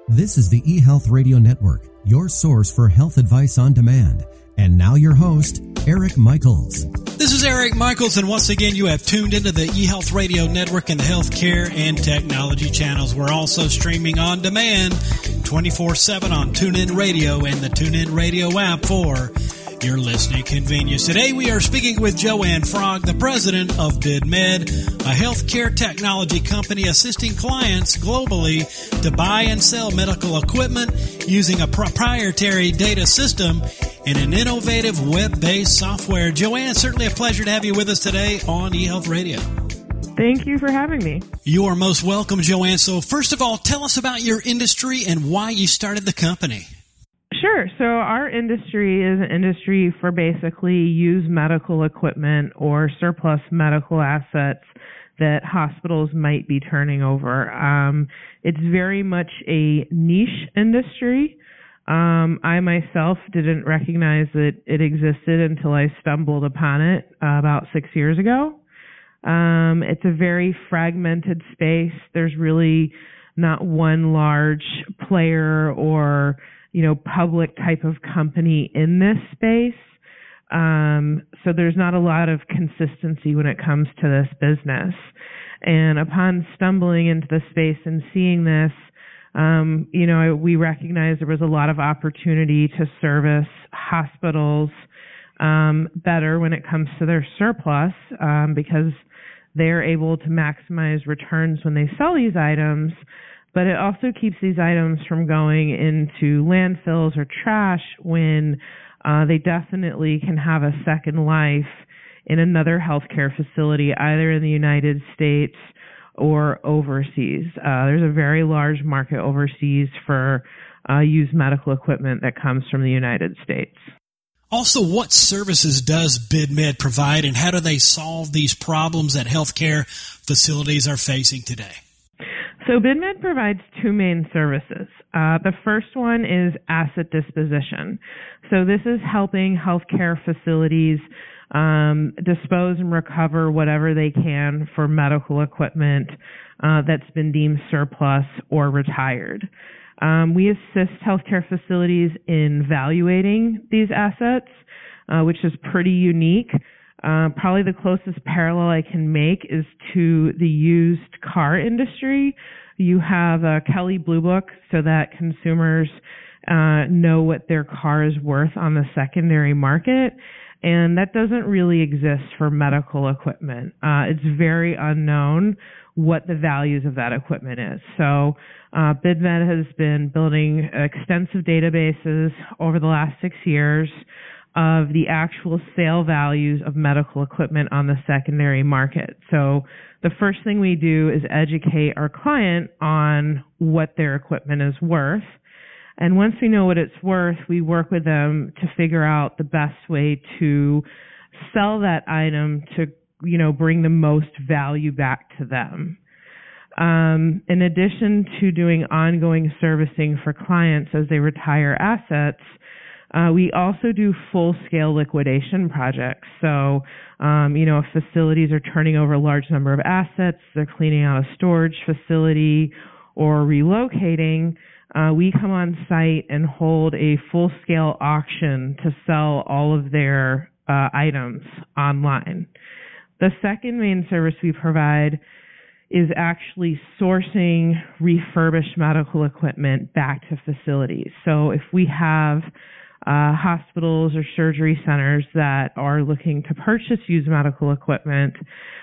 This is the eHealth Radio Network, your source for health advice on demand. And now your host, Eric Michaels. This is Eric Michaels, and once again, you have tuned into the eHealth Radio Network and the healthcare and technology channels. We're also streaming on demand 24/7 on TuneIn Radio and the TuneIn Radio app for your listening convenience. Today, we are speaking with Joanne Frog, the president of BidMed, a healthcare technology company assisting clients globally to buy and sell medical equipment using a proprietary data system and an innovative web-based software. Joanne, certainly a pleasure to have you with us today on eHealth Radio. Thank you for having me. You are most welcome, Joanne. So first of all, tell us about your industry and why you started the company. Sure. So our industry is an industry for basically used medical equipment or surplus medical assets that hospitals might be turning over. It's very much a niche industry. I myself didn't recognize that it existed until I stumbled upon it about 6 years ago. It's a very fragmented space. There's really not one large player or public type of company in this space. So there's not a lot of consistency when it comes to this business. And upon stumbling into the space and seeing this, we recognized there was a lot of opportunity to service hospitals better when it comes to their surplus because they're able to maximize returns when they sell these items. But it also keeps these items from going into landfills or trash when they definitely can have a second life in another healthcare facility, either in the United States or overseas. There's a very large market overseas for used medical equipment that comes from the United States. Also, what services does BidMed provide, and how do they solve these problems that healthcare facilities are facing today? So BidMed provides two main services. The first one is asset disposition. So this is helping healthcare facilities dispose and recover whatever they can for medical equipment that's been deemed surplus or retired. We assist healthcare facilities in valuating these assets, which is pretty unique. Probably the closest parallel I can make is to the used car industry. You have a Kelley Blue Book so that consumers know what their car is worth on the secondary market, and that doesn't really exist for medical equipment. It's very unknown what the values of that equipment is. So BidMed has been building extensive databases over the last 6 years of the actual sale values of medical equipment on the secondary market. So the first thing we do is educate our client on what their equipment is worth. And once we know what it's worth, we work with them to figure out the best way to sell that item to, bring the most value back to them. In addition to doing ongoing servicing for clients as they retire assets, we also do full-scale liquidation projects. So, if facilities are turning over a large number of assets, they're cleaning out a storage facility or relocating, we come on site and hold a full-scale auction to sell all of their items online. The second main service we provide is actually sourcing refurbished medical equipment back to facilities. So if we have hospitals or surgery centers that are looking to purchase used medical equipment,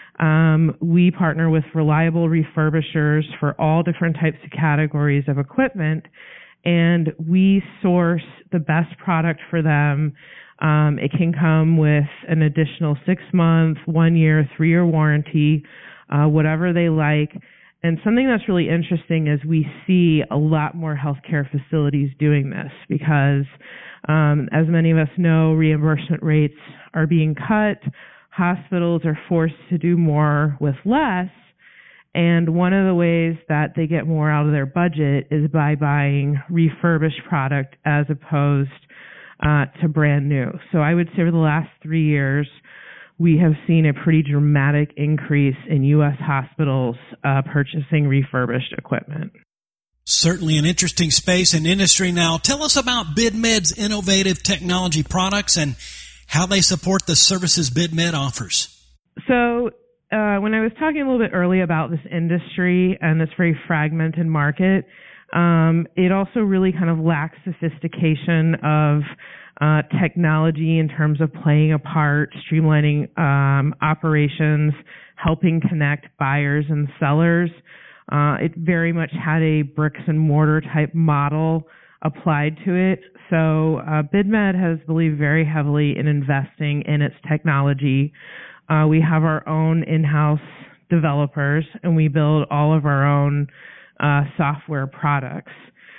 we partner with reliable refurbishers for all different types of categories of equipment, and we source the best product for them. It can come with an additional 6-month, 1-year, 3-year warranty, whatever they like. And something that's really interesting is we see a lot more healthcare facilities doing this because, as many of us know, reimbursement rates are being cut. Hospitals are forced to do more with less. And one of the ways that they get more out of their budget is by buying refurbished product as opposed to brand new. So I would say over the last 3 years, we have seen a pretty dramatic increase in U.S. hospitals purchasing refurbished equipment. Certainly an interesting space and industry. Now, tell us about BidMed's innovative technology products and how they support the services BidMed offers. So when I was talking a little bit earlier about this industry and this very fragmented market, it also really kind of lacks sophistication of technology in terms of playing a part, streamlining operations, helping connect buyers and sellers. It very much had a bricks and mortar type model applied to it. So BidMed has believed very heavily in investing in its technology. We have our own in-house developers, and we build all of our own software products.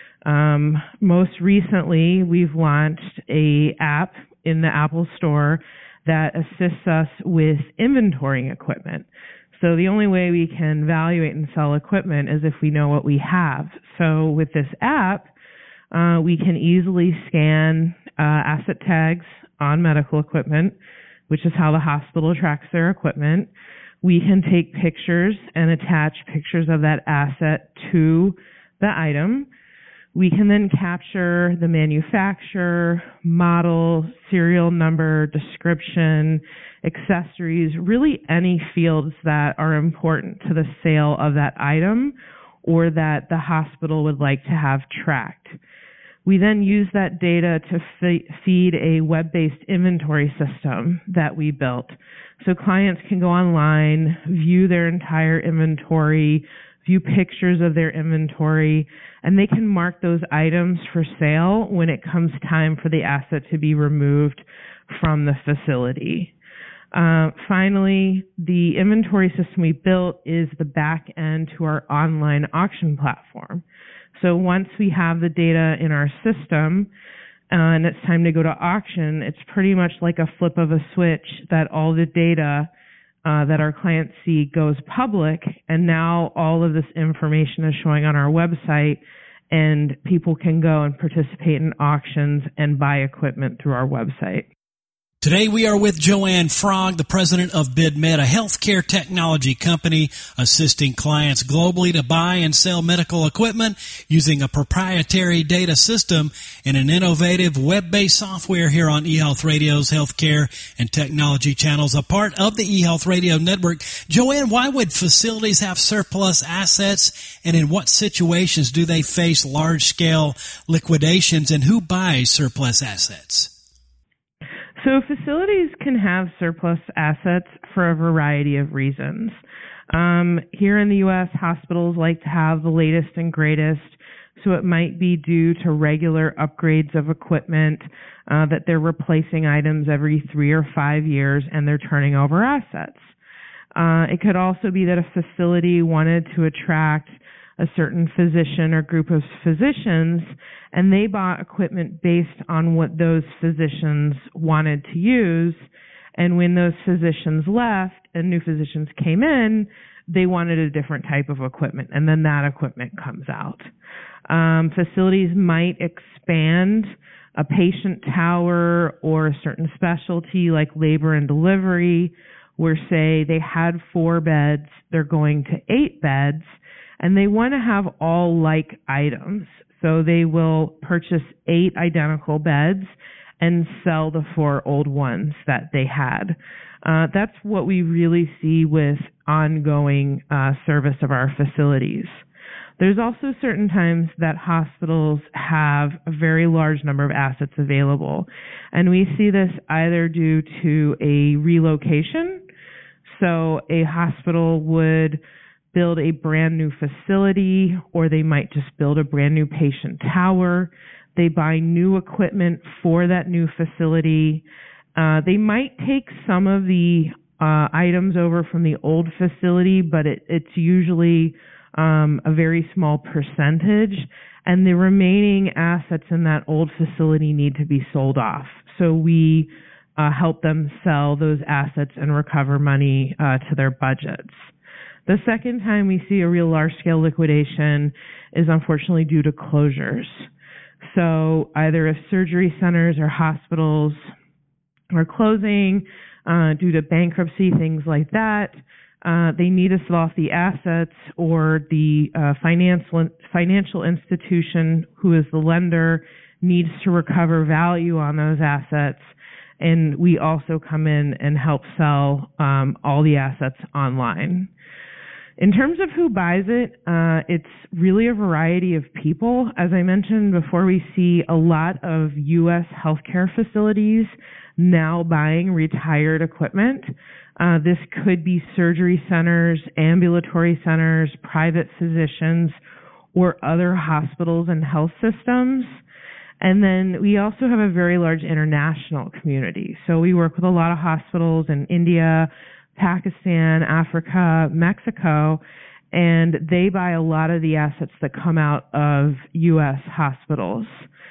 Most recently, we've launched an app in the Apple Store that assists us with inventorying equipment. So the only way we can evaluate and sell equipment is if we know what we have. So with this app, we can easily scan asset tags on medical equipment, which is how the hospital tracks their equipment. We can take pictures and attach pictures of that asset to the item. We can then capture the manufacturer, model, serial number, description, accessories, really any fields that are important to the sale of that item or that the hospital would like to have tracked. We then use that data to feed a web-based inventory system that we built. So clients can go online, view their entire inventory, view pictures of their inventory, and they can mark those items for sale when it comes time for the asset to be removed from the facility. Finally, the inventory system we built is the back end to our online auction platform. So once we have the data in our system and it's time to go to auction, it's pretty much like a flip of a switch that all the data that our clients see goes public, and now all of this information is showing on our website, and people can go and participate in auctions and buy equipment through our website. Today we are with Joanne Frog, the president of BidMed, a healthcare technology company assisting clients globally to buy and sell medical equipment using a proprietary data system and an innovative web-based software here on eHealth Radio's healthcare and technology channels, a part of the eHealth Radio network. Joanne, why would facilities have surplus assets, and in what situations do they face large-scale liquidations, and who buys surplus assets? So facilities can have surplus assets for a variety of reasons. Here in the U.S., hospitals like to have the latest and greatest, so it might be due to regular upgrades of equipment, that they're replacing items every 3 or 5 years and they're turning over assets. It could also be that a facility wanted to attract a certain physician or group of physicians, and they bought equipment based on what those physicians wanted to use. And when those physicians left and new physicians came in, they wanted a different type of equipment, and then that equipment comes out. Facilities might expand a patient tower or a certain specialty like labor and delivery, where, say, they had 4 beds, they're going to 8 beds, and they want to have all like items. So they will purchase 8 identical beds and sell the 4 old ones that they had. That's what we really see with ongoing service of our facilities. There's also certain times that hospitals have a very large number of assets available, and we see this either due to a relocation. So a hospital would build a brand new facility, or they might just build a brand new patient tower. They buy new equipment for that new facility. They might take some of the items over from the old facility, but it's usually a very small percentage, and the remaining assets in that old facility need to be sold off. So we help them sell those assets and recover money to their budgets. The second time we see a real large-scale liquidation is unfortunately due to closures. So either if surgery centers or hospitals are closing due to bankruptcy, things like that, they need to sell off the assets, or the financial institution who is the lender needs to recover value on those assets. And we also come in and help sell all the assets online. In terms of who buys it, it's really a variety of people. As I mentioned before, we see a lot of U.S. healthcare facilities now buying retired equipment. This could be surgery centers, ambulatory centers, private physicians, or other hospitals and health systems. And then we also have a very large international community. So we work with a lot of hospitals in India, Pakistan, Africa, Mexico, and they buy a lot of the assets that come out of U.S. hospitals.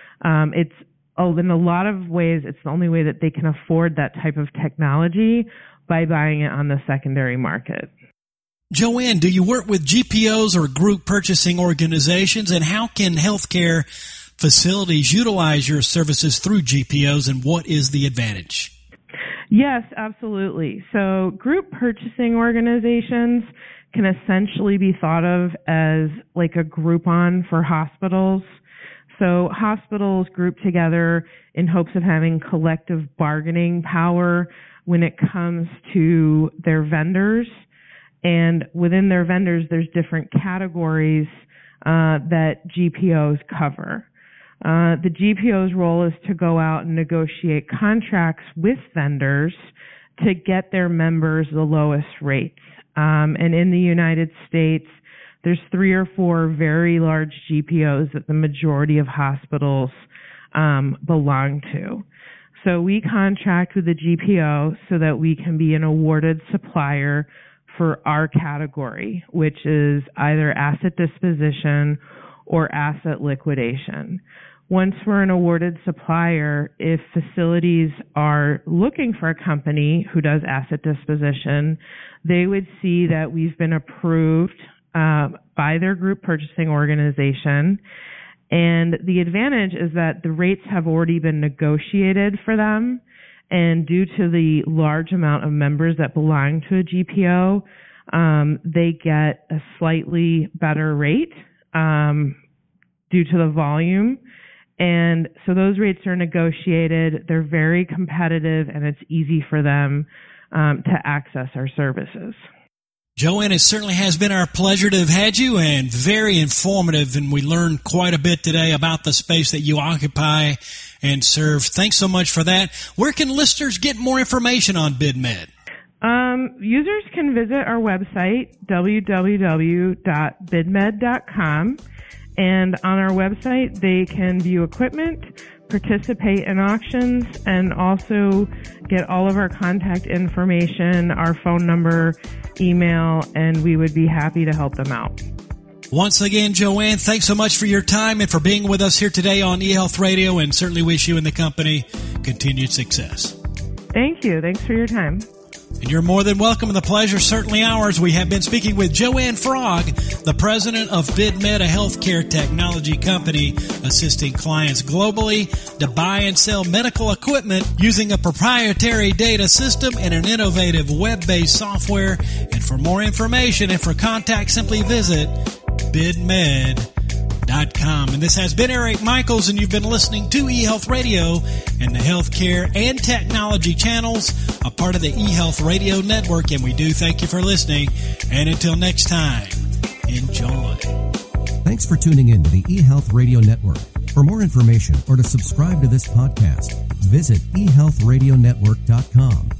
In a lot of ways, it's the only way that they can afford that type of technology, by buying it on the secondary market. Joanne, do you work with GPOs or group purchasing organizations, and how can healthcare facilities utilize your services through GPOs, and what is the advantage? Yes, absolutely. So group purchasing organizations can essentially be thought of as like a Groupon for hospitals. So hospitals group together in hopes of having collective bargaining power when it comes to their vendors. And within their vendors, there's different categories that GPOs cover. The GPO's role is to go out and negotiate contracts with vendors to get their members the lowest rates. And in the United States, there's 3 or 4 very large GPOs that the majority of hospitals belong to. So we contract with the GPO so that we can be an awarded supplier for our category, which is either asset disposition or asset liquidation. Once we're an awarded supplier, if facilities are looking for a company who does asset disposition, they would see that we've been approved by their group purchasing organization. And the advantage is that the rates have already been negotiated for them. And due to the large amount of members that belong to a GPO, they get a slightly better rate due to the volume. And so those rates are negotiated. They're very competitive, and it's easy for them to access our services. Joanne, it certainly has been our pleasure to have had you, and very informative, and we learned quite a bit today about the space that you occupy and serve. Thanks so much for that. Where can listeners get more information on BidMed? Users can visit our website, www.bidmed.com, and on our website they can view equipment, participate in auctions, and also get all of our contact information, our phone number, email, and we would be happy to help them out. Once again, Joanne, thanks so much for your time and for being with us here today on eHealth Radio, and certainly wish you and the company continued success. Thank you. Thanks for your time. And you're more than welcome, and the pleasure certainly ours. We have been speaking with Joanne Frog, the president of BidMed, a healthcare technology company assisting clients globally to buy and sell medical equipment using a proprietary data system and an innovative web-based software. And for more information and for contact, simply visit bidmed.com. And this has been Eric Michaels, and you've been listening to eHealth Radio and the healthcare and technology channels, a part of the eHealth Radio Network. And we do thank you for listening. And until next time, enjoy. Thanks for tuning in to the eHealth Radio Network. For more information or to subscribe to this podcast, visit eHealthRadioNetwork.com.